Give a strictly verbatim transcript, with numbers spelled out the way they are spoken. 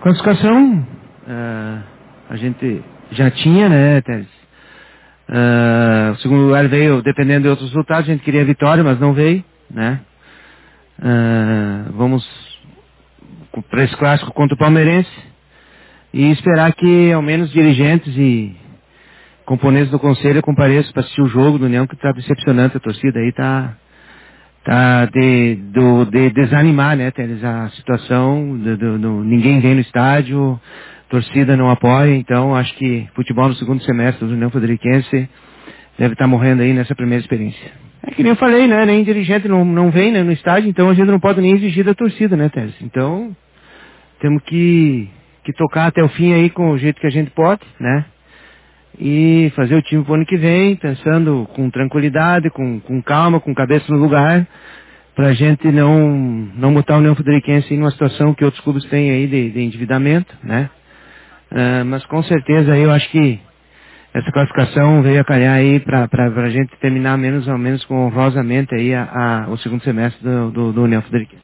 Classificação, uh, a gente já tinha, né, Teres? Uh, o segundo lugar veio dependendo de outros resultados, a gente queria a vitória, mas não veio, né? Uh, vamos para esse clássico contra o Palmeirense e esperar que ao menos dirigentes e componentes do conselho compareçam para assistir o jogo do União, que está decepcionante, a torcida aí está tá de, do, de desanimar, né, Teres, a situação, do, do, do, ninguém vem no estádio, torcida não apoia, então acho que futebol no segundo semestre do União Frederiquense deve estar morrendo aí nessa primeira experiência. É que nem eu falei, né, nem dirigente não, não vem, né, no estádio, então a gente não pode nem exigir da torcida, né, Teres, então temos que, que tocar até o fim aí com o jeito que a gente pode, né, e fazer o time pro ano que vem, pensando com tranquilidade, com, com calma, com cabeça no lugar, pra gente não, não botar o União Frederiquense em uma situação que outros clubes têm aí de, de endividamento, né? Uh, mas com certeza aí eu acho que essa classificação veio a calhar aí pra, pra, pra gente terminar menos ou menos com honrosamente aí a, a, o segundo semestre do, do, do União Frederiquense.